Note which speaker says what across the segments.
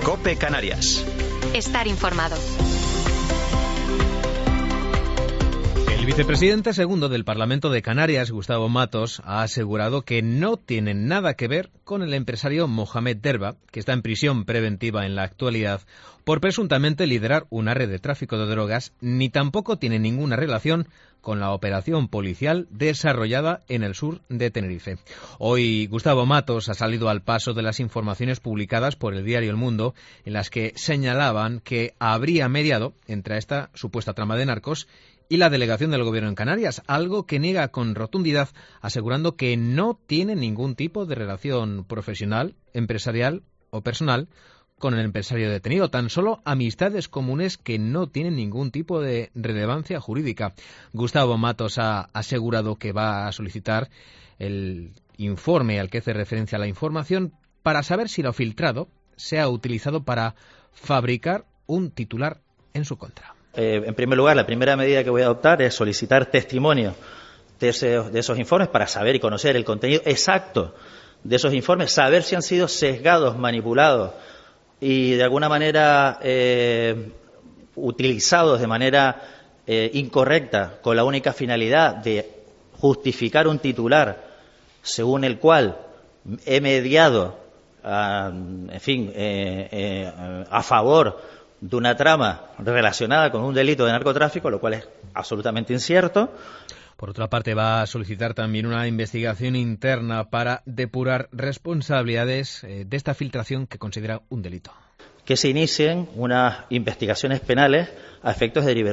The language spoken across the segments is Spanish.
Speaker 1: COPE Canarias.
Speaker 2: Estar informado.
Speaker 3: El vicepresidente segundo del Parlamento de Canarias, Gustavo Matos, ha asegurado que no tiene nada que ver con el empresario Mohamed Derba, que está en prisión preventiva en la actualidad por presuntamente liderar una red de tráfico de drogas, ni tampoco tiene ninguna relación con la operación policial desarrollada en el sur de Tenerife. Hoy Gustavo Matos ha salido al paso de las informaciones publicadas por el diario El Mundo, en las que señalaban que habría mediado entre esta supuesta trama de narcos y la delegación del Gobierno en Canarias, algo que niega con rotundidad, asegurando que no tiene ningún tipo de relación profesional, empresarial o personal con el empresario detenido, tan solo amistades comunes que no tienen ningún tipo de relevancia jurídica. Gustavo Matos ha asegurado que va a solicitar el informe al que hace referencia la información para saber si lo filtrado se ha utilizado para fabricar un titular en su contra.
Speaker 4: En primer lugar, la primera medida que voy a adoptar es solicitar testimonio de esos informes para saber y conocer el contenido exacto de esos informes, saber si han sido sesgados, manipulados y de alguna manera utilizados de manera incorrecta con la única finalidad de justificar un titular según el cual he mediado, a favor de una trama relacionada con un delito de narcotráfico, lo cual es absolutamente incierto.
Speaker 3: Por otra parte, va a solicitar también una investigación interna para depurar responsabilidades de esta filtración que considera un delito.
Speaker 4: Que se inicien unas investigaciones penales a efectos de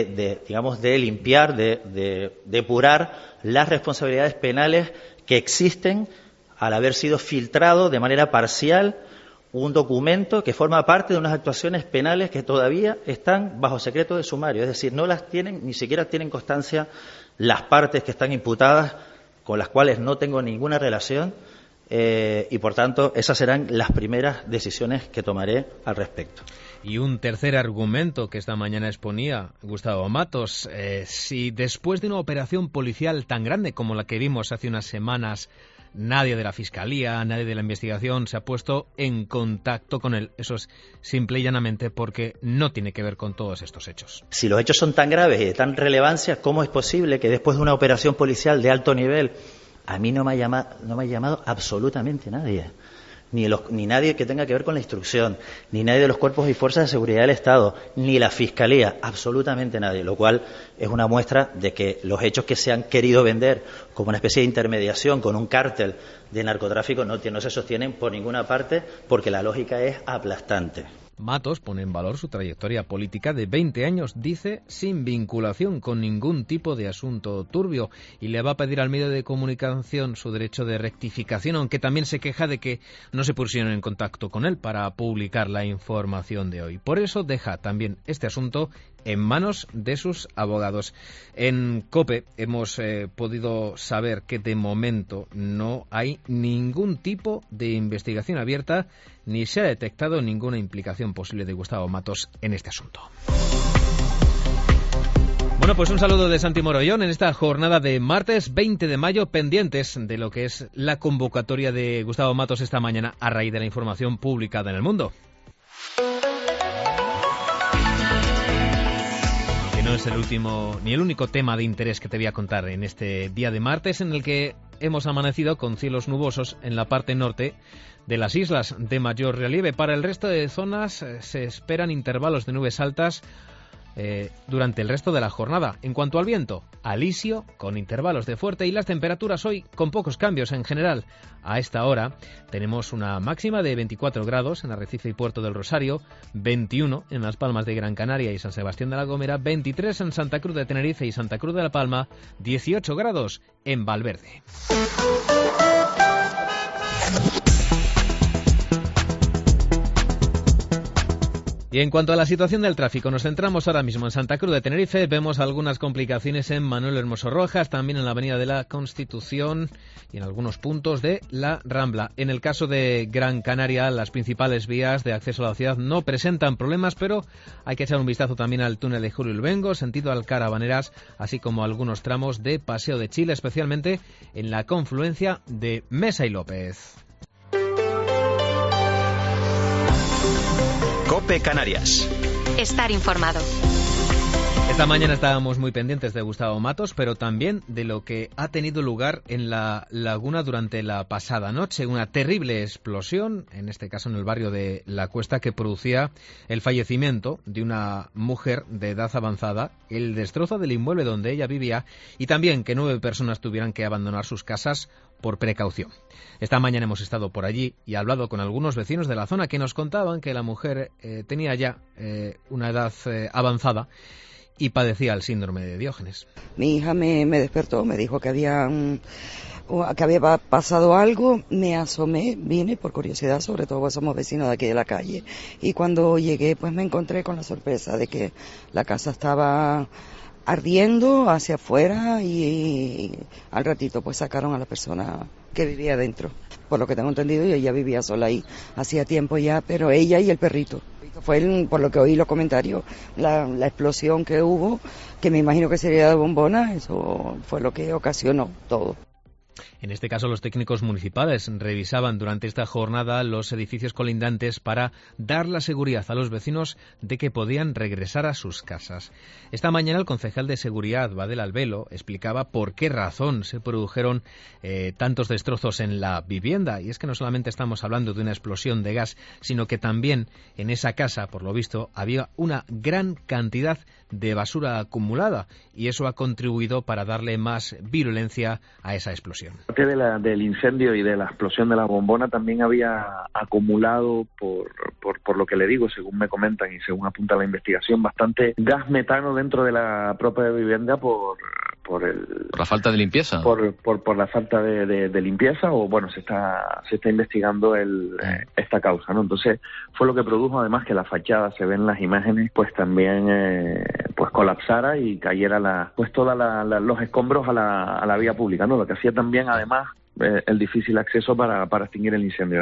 Speaker 4: limpiar, de depurar las responsabilidades penales que existen al haber sido filtrado de manera parcial un documento que forma parte de unas actuaciones penales que todavía están bajo secreto de sumario, es decir, no las tienen, ni siquiera tienen constancia las partes que están imputadas, con las cuales no tengo ninguna relación, y por tanto esas serán las primeras decisiones que tomaré al respecto.
Speaker 3: Y un tercer argumento que esta mañana exponía Gustavo Matos, si después de una operación policial tan grande como la que vimos hace unas semanas, nadie de la Fiscalía, nadie de la investigación se ha puesto en contacto con él. Eso es simple y llanamente porque no tiene que ver con todos estos hechos.
Speaker 4: Si los hechos son tan graves y de tan relevancia, ¿cómo es posible que después de una operación policial de alto nivel a mí no me ha llamado absolutamente nadie? Ni nadie que tenga que ver con la instrucción, ni nadie de los cuerpos y fuerzas de seguridad del Estado, ni la Fiscalía, absolutamente nadie, lo cual es una muestra de que los hechos que se han querido vender como una especie de intermediación con un cártel de narcotráfico no se sostienen por ninguna parte porque la lógica es aplastante.
Speaker 3: Matos pone en valor su trayectoria política de 20 años, dice, sin vinculación con ningún tipo de asunto turbio, y le va a pedir al medio de comunicación su derecho de rectificación, aunque también se queja de que no se pusieron en contacto con él para publicar la información de hoy. Por eso deja también este asunto en manos de sus abogados. En COPE hemos podido saber que de momento no hay ningún tipo de investigación abierta ni se ha detectado ninguna implicación posible de Gustavo Matos en este asunto. Bueno, pues un saludo de Santi Morollón en esta jornada de martes 20 de mayo, pendientes de lo que es la convocatoria de Gustavo Matos esta mañana a raíz de la información publicada en El Mundo. No es el último ni el único tema de interés que te voy a contar en este día de martes, en el que hemos amanecido con cielos nubosos en la parte norte de las islas de mayor relieve. Para el resto de zonas se esperan intervalos de nubes altas durante el resto de la jornada. En cuanto al viento, alisio con intervalos de fuerte, y las temperaturas hoy con pocos cambios en general. A esta hora tenemos una máxima de 24 grados en Arrecife y Puerto del Rosario, 21 en Las Palmas de Gran Canaria y San Sebastián de la Gomera, 23 en Santa Cruz de Tenerife y Santa Cruz de la Palma, 18 grados en Valverde. Y en cuanto a la situación del tráfico, nos centramos ahora mismo en Santa Cruz de Tenerife. Vemos algunas complicaciones en Manuel Hermoso Rojas, también en la Avenida de la Constitución y en algunos puntos de la Rambla. En el caso de Gran Canaria, las principales vías de acceso a la ciudad no presentan problemas, pero hay que echar un vistazo también al túnel de Julio Luengo, sentido Alcarabaneras, así como algunos tramos de Paseo de Chile, especialmente en la confluencia de Mesa y López.
Speaker 1: COPE Canarias.
Speaker 2: Estar informado.
Speaker 3: Esta mañana estábamos muy pendientes de Gustavo Matos, pero también de lo que ha tenido lugar en la laguna durante la pasada noche. Una terrible explosión, en este caso en el barrio de La Cuesta, que producía el fallecimiento de una mujer de edad avanzada, el destrozo del inmueble donde ella vivía y también que 9 personas tuvieran que abandonar sus casas por precaución. Esta mañana hemos estado por allí y hablado con algunos vecinos de la zona que nos contaban que la mujer tenía ya una edad avanzada y padecía el síndrome de Diógenes.
Speaker 5: Mi hija me despertó, me dijo que había pasado algo, me asomé, vine por curiosidad, sobre todo pues somos vecinos de aquí de la calle, y cuando llegué pues me encontré con la sorpresa de que la casa estaba ardiendo hacia afuera y al ratito pues sacaron a la persona que vivía dentro. Por lo que tengo entendido, ella vivía sola ahí hacía tiempo ya, pero ella y el perrito. Fue, por lo que oí los comentarios, la explosión que hubo, que me imagino que sería de bombona, eso fue lo que ocasionó todo.
Speaker 3: En este caso, los técnicos municipales revisaban durante esta jornada los edificios colindantes para dar la seguridad a los vecinos de que podían regresar a sus casas. Esta mañana el concejal de Seguridad, Badel Albelo, explicaba por qué razón se produjeron tantos destrozos en la vivienda. Y es que no solamente estamos hablando de una explosión de gas, sino que también en esa casa, por lo visto, había una gran cantidad de basura acumulada y eso ha contribuido para darle más virulencia a esa explosión.
Speaker 6: Del incendio y de la explosión de la bombona también había acumulado, por lo que le digo, según me comentan y según apunta la investigación, bastante gas metano dentro de la propia vivienda por la falta de limpieza. Por la falta de limpieza, o bueno, se está investigando esta causa, ¿no? Entonces fue lo que produjo además que la fachada, se ven las imágenes, pues también pues colapsara y cayera todos los escombros a la vía pública, ¿no? Lo que hacía también además el difícil acceso para extinguir el incendio.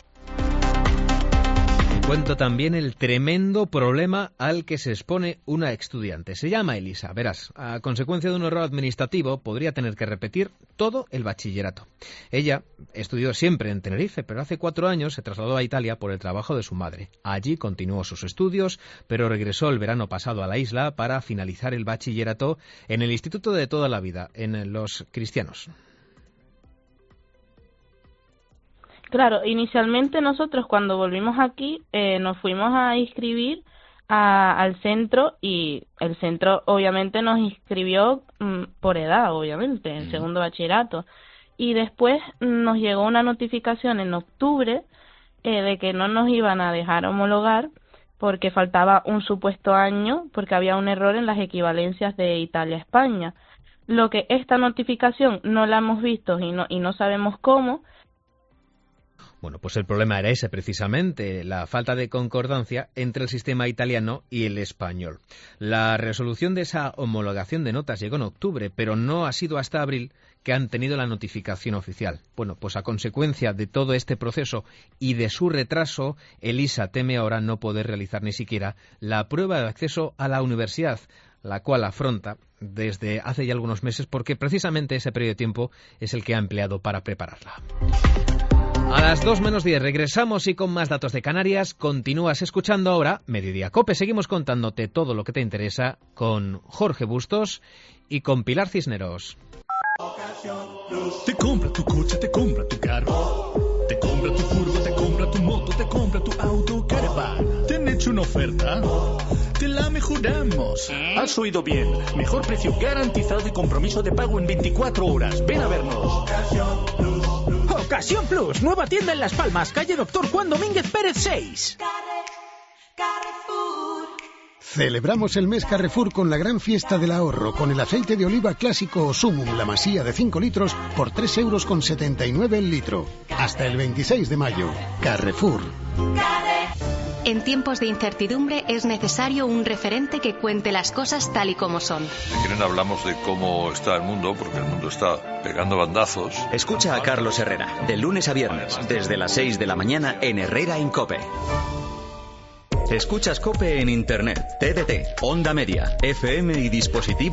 Speaker 3: Cuento también el tremendo problema al que se expone una estudiante. Se llama Elisa. Verás, a consecuencia de un error administrativo podría tener que repetir todo el bachillerato. Ella estudió siempre en Tenerife, pero hace 4 años se trasladó a Italia por el trabajo de su madre. Allí continuó sus estudios, pero regresó el verano pasado a la isla para finalizar el bachillerato en el instituto de toda la vida, en Los Cristianos.
Speaker 7: Claro, inicialmente nosotros cuando volvimos aquí nos fuimos a inscribir al centro y el centro obviamente nos inscribió por edad, obviamente, en segundo bachillerato. Y después nos llegó una notificación en octubre de que no nos iban a dejar homologar porque faltaba un supuesto año, porque había un error en las equivalencias de Italia a España. Lo que esta notificación no la hemos visto y no sabemos cómo.
Speaker 3: Bueno, pues el problema era ese precisamente, la falta de concordancia entre el sistema italiano y el español. La resolución de esa homologación de notas llegó en octubre, pero no ha sido hasta abril que han tenido la notificación oficial. Bueno, pues a consecuencia de todo este proceso y de su retraso, Elisa teme ahora no poder realizar ni siquiera la prueba de acceso a la universidad, la cual afronta desde hace ya algunos meses porque precisamente ese periodo de tiempo es el que ha empleado para prepararla. A las 2:10 regresamos y con más datos de Canarias. Continúas escuchando ahora Mediodía Cope. Seguimos contándote todo lo que te interesa con Jorge Bustos y con Pilar Cisneros.
Speaker 8: Te compra tu coche, te compra tu carro, te compra tu furgo, te compra tu moto, te compra tu auto, caravan. ¿Te han hecho una oferta? Te la mejoramos. Has oído bien. Mejor precio garantizado y compromiso de pago en 24 horas. Ven a vernos.
Speaker 9: Ocasión Plus, nueva tienda en Las Palmas, calle Doctor Juan Domínguez Pérez 6.
Speaker 10: Celebramos el mes Carrefour con la gran fiesta del ahorro, con el aceite de oliva clásico o Sumum, la masía de 5 litros, por 3,79 € el litro. Hasta el 26 de mayo. Carrefour.
Speaker 2: En tiempos de incertidumbre es necesario un referente que cuente las cosas tal y como son.
Speaker 11: Si quieren hablamos de cómo está el mundo, porque el mundo está pegando bandazos.
Speaker 1: Escucha a Carlos Herrera, de lunes a viernes, desde las 6 de la mañana en Herrera en COPE. Escuchas COPE en Internet, TDT, Onda Media, FM y dispositivo